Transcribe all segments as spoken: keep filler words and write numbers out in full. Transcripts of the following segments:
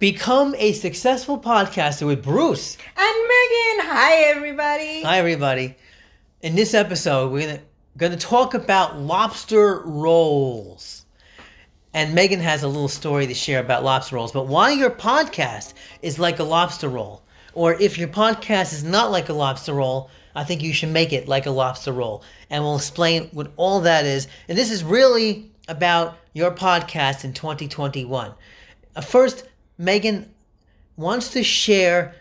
Become a successful podcaster with Bruce. And Megan. Hi, everybody. Hi, everybody. In this episode, we're gonna gonna talk about lobster rolls. And Megan has a little story to share about lobster rolls. But why your podcast is like a lobster roll, or if your podcast is not like a lobster roll, I think you should make it like a lobster roll. And we'll explain what all that is. And this is really about your podcast in twenty twenty-one. Uh, first, Megan wants to share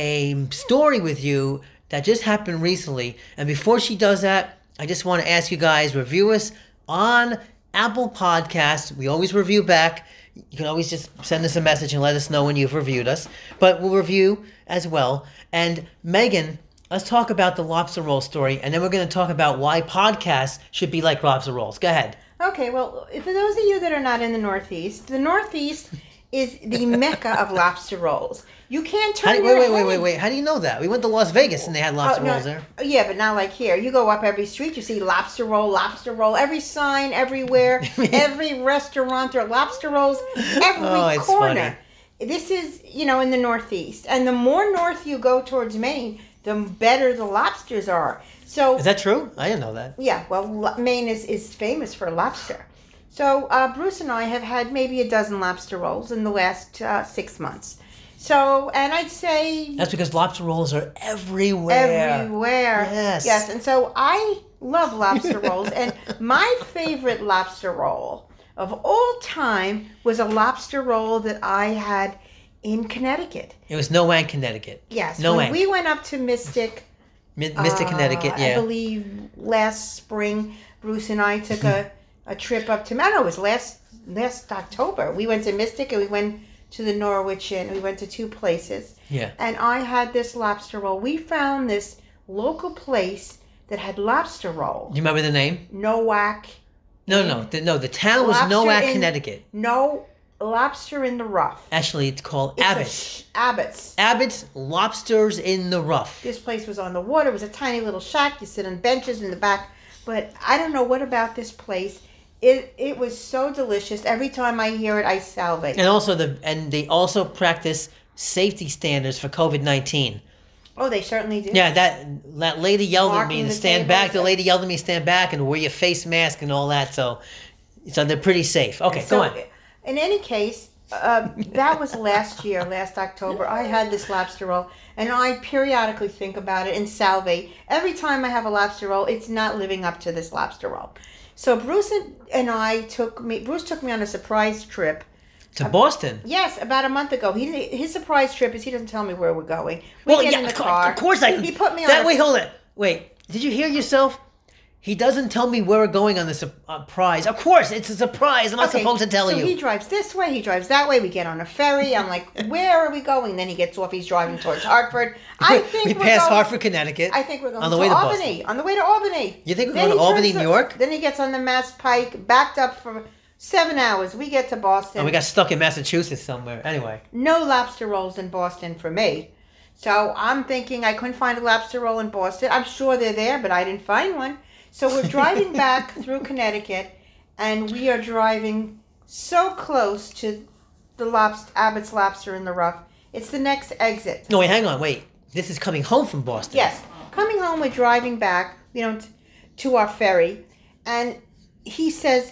a story with you that just happened recently. And before she does that, I just want to ask you guys, review us on Apple Podcasts. We always review back. You can always just send us a message and let us know when you've reviewed us. But we'll review as well. And Megan, let's talk about the lobster roll story. And then we're going to talk about why podcasts should be like lobster rolls. Go ahead. Okay, well, for those of you that are not in the Northeast, the Northeast is the mecca of lobster rolls. You can't turn How do, your wait, wait, head. wait, wait, wait. How do you know that? We went to Las Vegas and they had lobster Oh, no, rolls there. Yeah, but not like here. You go up every street, you see lobster roll, lobster roll, every sign, everywhere, every restaurant, there are lobster rolls, every Oh, it's corner. Funny. This is, you know, in the Northeast. And the more north you go towards Maine, the better the lobsters are. So Is that true? I didn't know that. Yeah, well, lo- Maine is, is famous for lobster. So uh, Bruce and I have had maybe a dozen lobster rolls in the last uh, six months. So, and I'd say... That's because lobster rolls are everywhere. Everywhere. Yes. Yes, and so I love lobster rolls. And my favorite lobster roll of all time was a lobster roll that I had in Connecticut. It was Nowang, Connecticut. Yes. Nowang. When we went up to Mystic... Mi- Mystic, uh, Connecticut, yeah. I believe last spring, Bruce and I took a, a trip up to, I don't know, it was last last October. We went to Mystic and we went to the Norwich Inn. We went to two places. Yeah. And I had this lobster roll. We found this local place that had lobster roll. You remember the name? Nowak. No, no. The, no, the town was Lobster Nowak, in- Connecticut. No, lobster in the rough. Actually, it's called It's a Abbott's. sh- Abbott's. Abbott's Lobsters in the Rough. This place was on the water. It was a tiny little shack. You sit on benches in the back. But I don't know what about this place. It it was so delicious. Every time I hear it, I salivate. And also the and they also practice safety standards for COVID nineteen. Oh, they certainly do. Yeah, that that lady yelled at me Marking to the stand tables. back. The lady yelled at me to stand back and wear your face mask and all that. So, so they're pretty safe. Okay, So, go on. in any case, uh, that was last year, last October. I had this lobster roll, and I periodically think about it and salivate. Every time I have a lobster roll, it's not living up to this lobster roll. So Bruce and- and I took me. Bruce took me on a surprise trip. To Boston. Yes, about a month ago. He his surprise trip is he doesn't tell me where we're going. We Well, get yeah, in the of cour- car. of course I. He put me on. That a, wait, hold it. Wait, did you hear yourself? He doesn't tell me where we're going on the surprise. Of course, it's a surprise. I'm not Okay, supposed to tell so you. he drives this way, he drives that way. We get on a ferry. I'm like, where are we going? Then he gets off. He's driving towards Hartford. I think we we're passed going, Hartford, Connecticut. I think we're going on the to way to Albany. Boston. On the way to Albany. You think we're Then going to he Albany, turns New the- York? Then he gets on the Mass Pike, backed up for seven hours. We get to Boston. And we got stuck in Massachusetts somewhere. Anyway. No lobster rolls in Boston for me. So I'm thinking I couldn't find a lobster roll in Boston. I'm sure they're there, but I didn't find one. So we're driving back through Connecticut, and we are driving so close to the lobster, Abbott's Lobster in the Rough. It's the next exit. No, wait, hang on. Wait. This is coming home from Boston. Yes. Coming home, we're driving back, you know, t- to our ferry, and he says,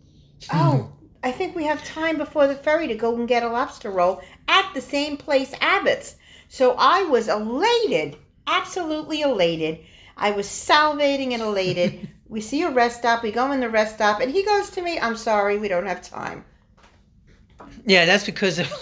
"Oh, I think we have time before the ferry to go and get a lobster roll at the same place, Abbott's." So I was elated, absolutely elated. I was salivating and elated. We see a rest stop. We go in the rest stop, and he goes to me, "I'm sorry, we don't have time." Yeah, that's because of,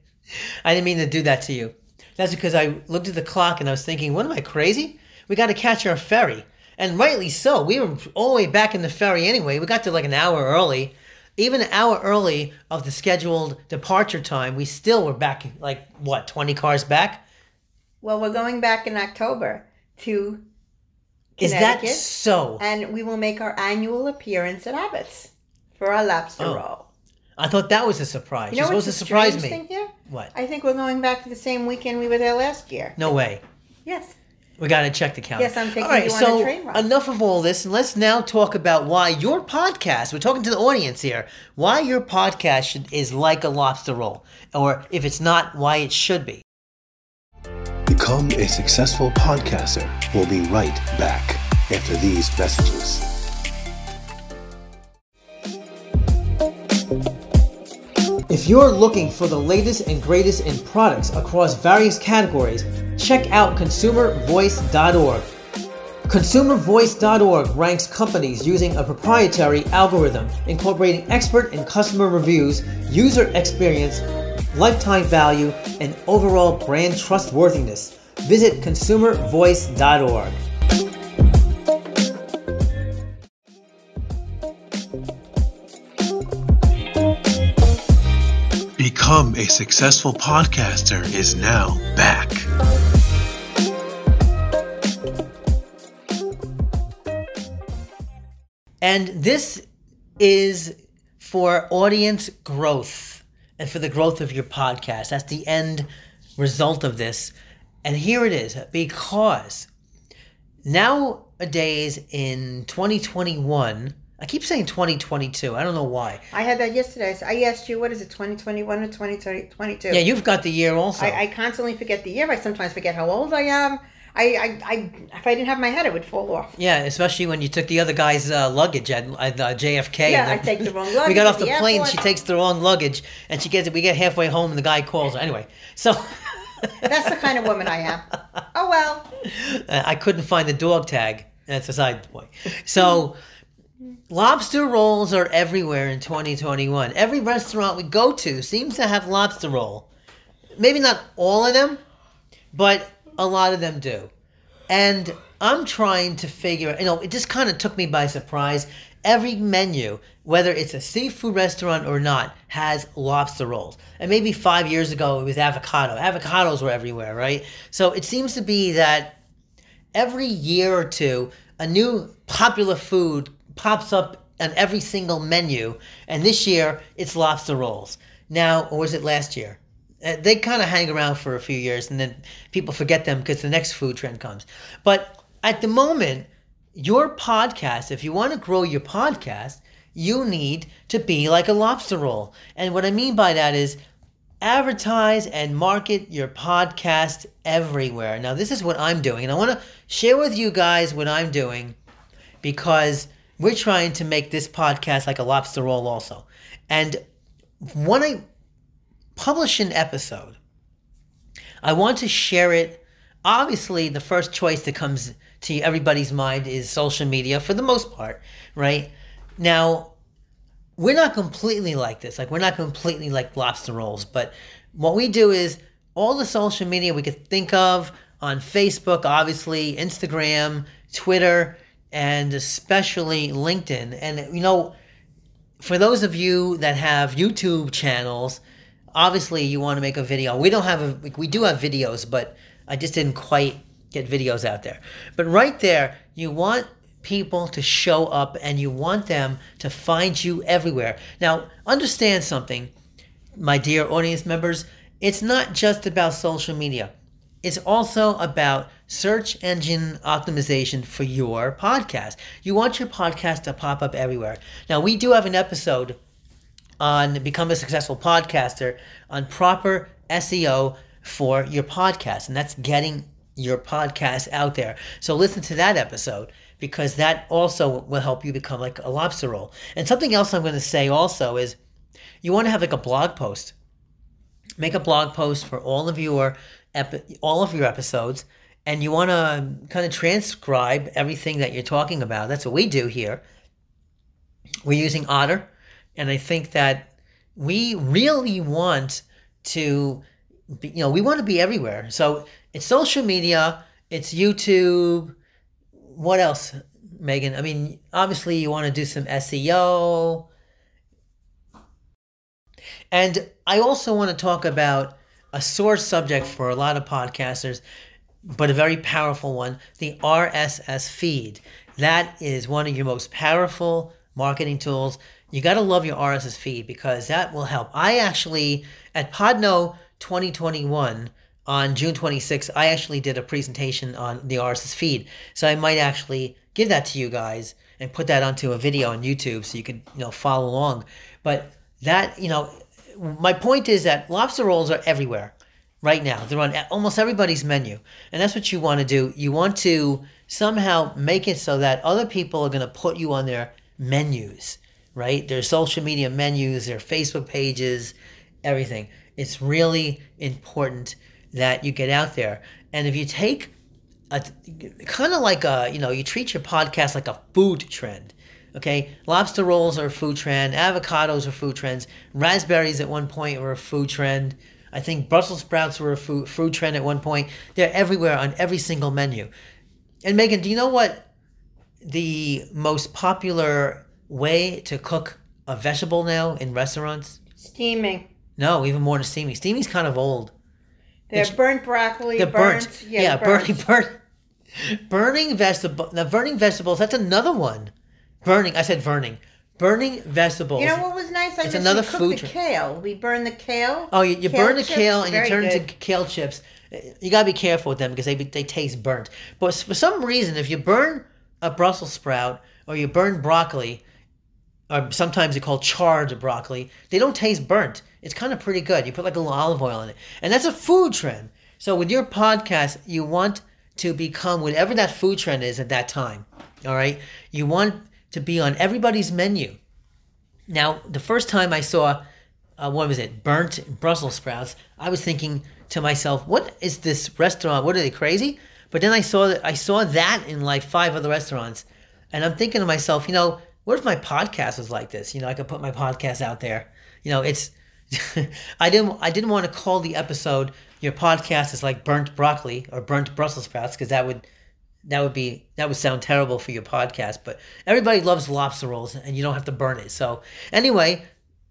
I didn't mean to do that to you. That's because I looked at the clock and I was thinking, what am I, crazy? We got to catch our ferry. And rightly so. We were all the way back in the ferry anyway. We got there like an hour early. Even an hour early of the scheduled departure time, we still were back, like, what, twenty cars back? Well, we're going back in October to Is that Connecticut, so? and we will make our annual appearance at Abbott's for our lobster Oh. roll. I thought that was a surprise. You You're know what's supposed the to surprise strange me. thing here? What? I think we're going back to the same weekend we were there last year. No way. Yes. We got to check the calendar. Yes, I'm taking all right, you on so a train ride. Enough of all this, and let's now talk about why your podcast, we're talking to the audience here, why your podcast should, is like a lobster roll, or if it's not, why it should be. Become a successful podcaster. We'll be right back after these messages. If you're looking for the latest and greatest in products across various categories, check out consumer voice dot org. consumer voice dot org ranks companies using a proprietary algorithm incorporating expert and customer reviews, user experience, lifetime value, and overall brand trustworthiness. Visit consumer voice dot org. Become a successful podcaster is now back. And this is for audience growth and for the growth of your podcast. That's the end result of this. And here it is, because nowadays in twenty twenty-one, I keep saying twenty twenty-two. I don't know why. I had that yesterday. I asked you, what is it, twenty twenty-one or twenty twenty-two? Yeah, you've got the year also. I, I constantly forget the year. I sometimes forget how old I am. I, I, I, if I didn't have my head, it would fall off. Yeah, especially when you took the other guy's uh, luggage at, at uh, J F K. Yeah, and I take the wrong luggage. We got off at the, plane, airport. she takes the wrong luggage, and she gets we get halfway home, and the guy calls her. Anyway, so That's the kind of woman I am. Oh well. I couldn't find the dog tag. That's a side point. So lobster rolls are everywhere in twenty twenty-one. Every restaurant we go to seems to have lobster roll. Maybe not all of them, but a lot of them do. And I'm trying to figure, you know, it just kind of took me by surprise. Every menu, whether it's a seafood restaurant or not, has lobster rolls. And maybe five years ago it was avocado. Avocados were everywhere, right? So it seems to be that every year or two, a new popular food pops up on every single menu. And this year, it's lobster rolls. Now, or was it last year? Uh, They kind of hang around for a few years, and then people forget them because the next food trend comes. But at the moment, your podcast, if you want to grow your podcast, you need to be like a lobster roll. And what I mean by that is advertise and market your podcast everywhere. Now, this is what I'm doing, and I want to share with you guys what I'm doing because we're trying to make this podcast like a lobster roll also. And when I publish an episode, I want to share it. Obviously, the first choice that comes to everybody's mind is social media for the most part, right? Now, we're not completely like this. Like, we're not completely like lobster rolls, but what we do is all the social media we could think of on Facebook, obviously, Instagram, Twitter, and especially LinkedIn. And, you know, for those of you that have YouTube channels, obviously you want to make a video. We don't have a, we do have videos, but I just didn't quite get videos out there. But right there, you want people to show up and you want them to find you everywhere. Now, understand something, my dear audience members. It's not just about social media. It's also about search engine optimization for your podcast. You want your podcast to pop up everywhere. Now, we do have an episode on Become a Successful Podcaster on proper S E O for your podcast, and that's getting your podcast out there. So listen to that episode because that also will help you become like a lobster roll. And something else I'm going to say also is you want to have like a blog post. Make a blog post for all of your epi- all of your episodes, and you want to kind of transcribe everything that you're talking about. That's what we do here. We're using Otter, and I think that we really want to be, you know, we want to be everywhere. So it's social media, it's YouTube. What else, Megan? I mean, obviously you want to do some S E O. And I also want to talk about a sore subject for a lot of podcasters, but a very powerful one, the R S S feed. That is one of your most powerful marketing tools. You got to love your R S S feed because that will help. I actually, at Podno twenty twenty-one, on June twenty-sixth, I actually did a presentation on the R S S feed. So I might actually give that to you guys and put that onto a video on YouTube so you could, you know, follow along. But that, you know, my point is that lobster rolls are everywhere right now. They're on almost everybody's menu. And that's what you want to do. You want to somehow make it so that other people are going to put you on their menus, right? Their social media menus, their Facebook pages, everything. It's really important that you get out there. And if you take a kind of like a, you know, you treat your podcast like a food trend. Okay, lobster rolls are a food trend. Avocados are food trends. Raspberries at one point were a food trend. I think Brussels sprouts were a food, food trend at one point. They're everywhere on every single menu. And Megan, do you know what the most popular way to cook a vegetable now in restaurants? Steaming. No, even more than steaming. Steaming's kind of old. They're It's- burnt broccoli. They're burnt. burnt. Yeah, Yeah, burning, burnt. burn, burning vegetable. Now, burning vegetables. That's another one. Burning. I said burning. Burning vegetables. You know what was nice? I It's just another we cooked food the trend. kale. We burn the kale. Oh, you, you burn the chips, kale and you very turn it good. into kale chips. You gotta be careful with them because they they taste burnt. But for some reason, if you burn a Brussels sprout or you burn broccoli, or sometimes they're called charred broccoli, they don't taste burnt. It's kind of pretty good. You put like a little olive oil in it, and that's a food trend. So with your podcast, you want to become whatever that food trend is at that time. All right, you want to be on everybody's menu. Now, the first time I saw, uh, what was it, burnt Brussels sprouts, I was thinking to myself, what is this restaurant? What are they, crazy? But then I saw that I saw that in like five other restaurants, and I'm thinking to myself, you know, what if my podcast was like this? You know, I could put my podcast out there. You know, it's I didn't I didn't want to call the episode "Your Podcast is Like Burnt Broccoli" or "Burnt Brussels Sprouts" because that would that would be that would sound terrible for your podcast. But everybody loves lobster rolls, and you don't have to burn it. So anyway,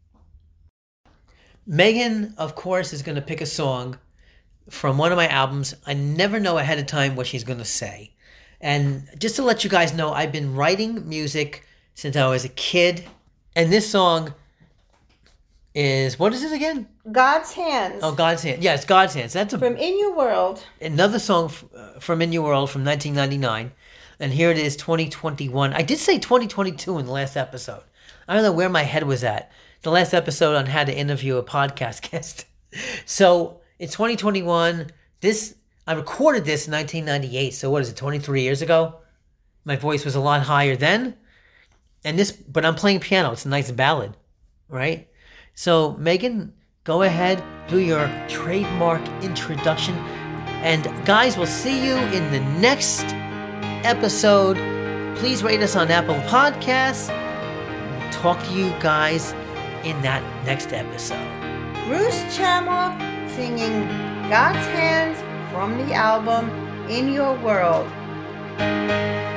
Megan, of course, is going to pick a song from one of my albums. I never know ahead of time what she's going to say. And just to let you guys know, I've been writing music since I was a kid. And this song is, what is it again? God's Hands. Oh, God's Hands. Yeah, it's God's Hands. That's a, From In Your World. another song f- uh, from In Your World from nineteen ninety-nine. And here it is, twenty twenty-one. I did say twenty twenty-two in the last episode. I don't know where my head was at. The last episode on how to interview a podcast guest. So it's twenty twenty-one. This I recorded this in nineteen ninety-eight. So what is it, twenty-three years ago? My voice was a lot higher then. And this, but I'm playing piano. It's a nice ballad, right? So Megan, go ahead, do your trademark introduction. And guys, we'll see you in the next episode. Please rate us on Apple Podcasts. We'll talk to you guys in that next episode. Bruce Chamoff singing God's Hands from the album In Your World.